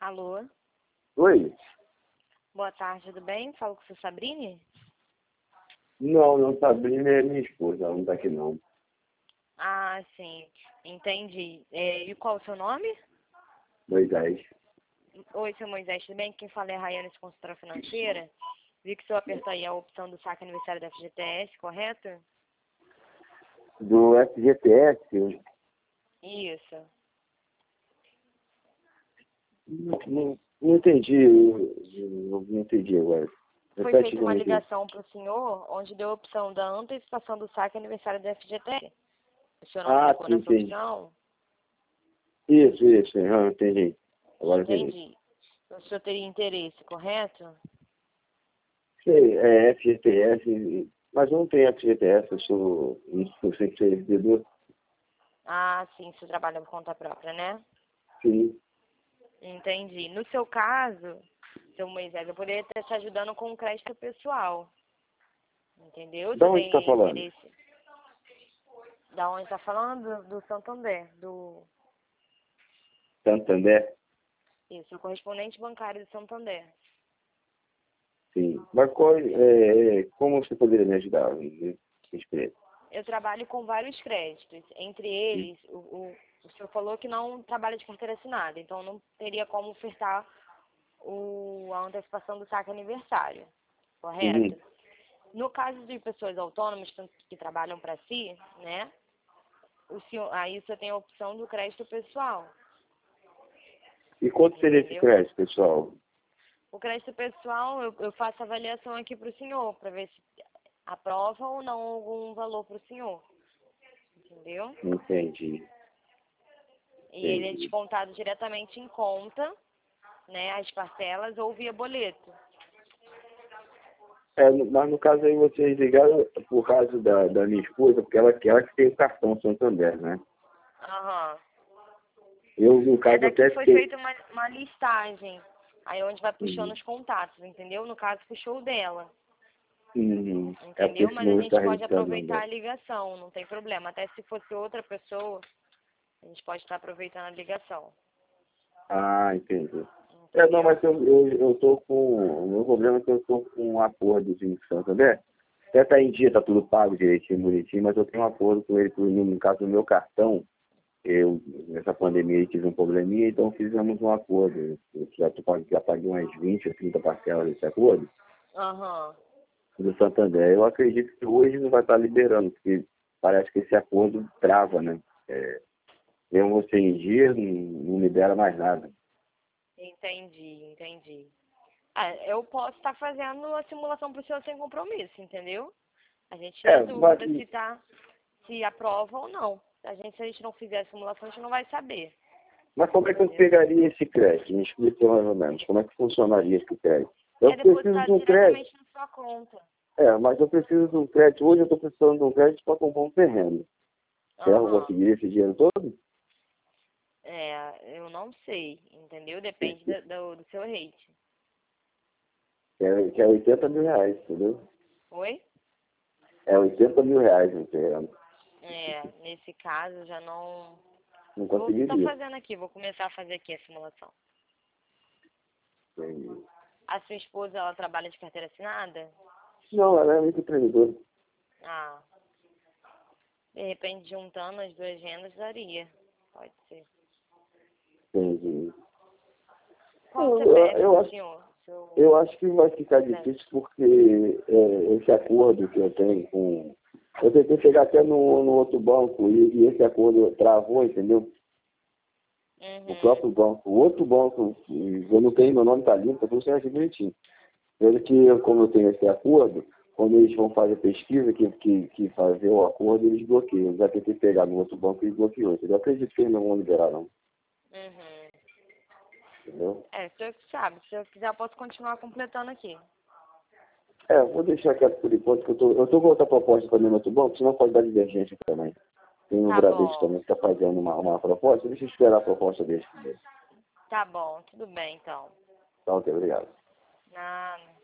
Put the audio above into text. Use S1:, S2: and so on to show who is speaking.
S1: Alô?
S2: Oi?
S1: Boa tarde, tudo bem? Falo com o seu Sabrine?
S2: Não, Sabrina é minha esposa, ela não tá aqui não.
S1: Ah, sim, entendi. E qual o seu nome?
S2: Moisés.
S1: Oi, seu Moisés, tudo bem? Quem fala é a Rayane de Consultora Financeira. Vi que o senhor apertou aí a opção do saque aniversário da FGTS, correto?
S2: Do FGTS,
S1: Isso.
S2: não entendi, eu não entendi agora.
S1: Foi
S2: Repete
S1: feita
S2: de
S1: uma
S2: novo aqui.
S1: ligação para o senhor, onde deu a opção da antecipação do saque aniversário da FGTS. O senhor não
S2: Ah,
S1: clicou
S2: sim,
S1: nessa
S2: entendi.
S1: opção?
S2: Isso, entendi. Agora entendi.
S1: Entendi. O senhor teria interesse, correto?
S2: Sei, é FGTS, mas eu não tenho FGTS, eu sei que sou servidor.
S1: Ah, sim, você trabalha por conta própria, né?
S2: Sim.
S1: Entendi. No seu caso, seu Moisés, eu poderia estar te ajudando com um crédito pessoal. Entendeu?
S2: Da
S1: Você
S2: onde está
S1: tem
S2: falando?
S1: interesse? Da onde está falando? Do Santander.
S2: Santander?
S1: Isso, o correspondente bancário do Santander.
S2: Sim. Mas como você poderia me ajudar? Me explica.
S1: Eu trabalho com vários créditos. Entre eles, o senhor falou que não trabalha de carteira assinada, então não teria como ofertar a antecipação do saque aniversário, correto?
S2: Uhum.
S1: No caso de pessoas autônomas que trabalham para si, né? Aí você tem a opção do crédito pessoal,
S2: E quanto seria esse
S1: entendeu?
S2: crédito, pessoal?
S1: O crédito pessoal, eu faço avaliação aqui para o senhor, para ver se aprova ou não algum valor para o senhor, entendeu?
S2: Entendi.
S1: E ele é
S2: Entendi.
S1: descontado diretamente em conta, né, as parcelas ou via boleto.
S2: Mas no caso aí vocês ligaram por causa da minha esposa, porque ela que tem o cartão Santander, né?
S1: Aham.
S2: Eu, no caso,
S1: Daqui
S2: até
S1: foi
S2: fiquei.
S1: feita uma listagem, aí onde vai puxando
S2: Uhum.
S1: os contatos, entendeu? No caso, puxou o dela.
S2: Uhum. É porque
S1: Entendeu?
S2: esse
S1: Mas a
S2: número está
S1: gente pode
S2: registrado no
S1: aproveitar a
S2: banco.
S1: ligação, não tem problema. Até se fosse outra pessoa, a gente pode estar aproveitando a ligação.
S2: Ah, entendi. Não,
S1: Entendeu?
S2: mas eu tô com. O meu problema é que eu tô com um acordo de Santander. Até tá em dia, tá tudo pago direitinho, bonitinho, mas eu tenho um acordo com ele, no caso do meu cartão. Eu, nessa pandemia, aí, tive um probleminha, então fizemos um acordo. Eu já paguei umas 20 ou 30 parcelas desse acordo,
S1: Aham.
S2: do Santander. Eu acredito que hoje não vai estar liberando, porque parece que esse acordo trava, né? Mesmo você em dia, não libera mais nada.
S1: Entendi. Ah, eu posso estar fazendo a simulação para o senhor sem compromisso, entendeu? A gente tira
S2: Mas,
S1: dúvida se aprova ou não. Se a gente não fizer a simulação, a gente não vai saber.
S2: mas como é que eu
S1: Entendeu?
S2: pegaria esse crédito? Me explica mais ou menos. Como é que funcionaria esse crédito? Eu
S1: É
S2: preciso de
S1: depositado
S2: um crédito.
S1: diretamente na sua conta.
S2: Mas eu preciso de um crédito. Hoje eu estou precisando de um crédito para comprar um terreno. Eu
S1: Aham.
S2: conseguiria esse dinheiro todo?
S1: Eu não sei, entendeu? Depende do seu rate.
S2: Que é 80 mil reais, entendeu?
S1: Oi?
S2: É 80 mil reais no terreno.
S1: Nesse caso eu já não.
S2: Não
S1: Eu vou estar
S2: conseguiria.
S1: fazendo aqui, vou começar a fazer aqui a simulação.
S2: Entendi.
S1: A sua esposa, ela trabalha de carteira assinada?
S2: Não, ela é muito empreendedora.
S1: Ah, de repente juntando as duas rendas daria. Pode ser.
S2: Entendi.
S1: Qual o
S2: Eu,
S1: CPF
S2: eu,
S1: do
S2: acho,
S1: senhor?
S2: eu acho que vai ficar
S1: CPF.
S2: difícil porque esse acordo que eu tenho com. Eu tentei chegar até no outro banco e esse acordo travou, entendeu? O
S1: Uhum.
S2: próprio banco. O outro banco, eu não tenho, meu nome está limpo, tá tudo certo direitinho. Pelo que, como eu tenho esse acordo, quando eles vão fazer pesquisa, que fazer o acordo, eles bloqueiam. Eu já tentei pegar no outro banco e eles bloqueou. Eu acredito que eles não vão liberar, não.
S1: Uhum.
S2: Entendeu?
S1: O senhor que sabe. Se eu quiser, eu posso continuar completando aqui.
S2: Vou deixar quieto por enquanto, que eu tô com outra proposta também no outro banco, senão pode dar divergência também. Tem o
S1: Tá
S2: Bradesco
S1: bom.
S2: também que está fazendo uma proposta, deixa eu esperar a proposta deles primeiro.
S1: Tá bom. Tudo bem, então.
S2: Tá, ok, obrigado.
S1: Nada.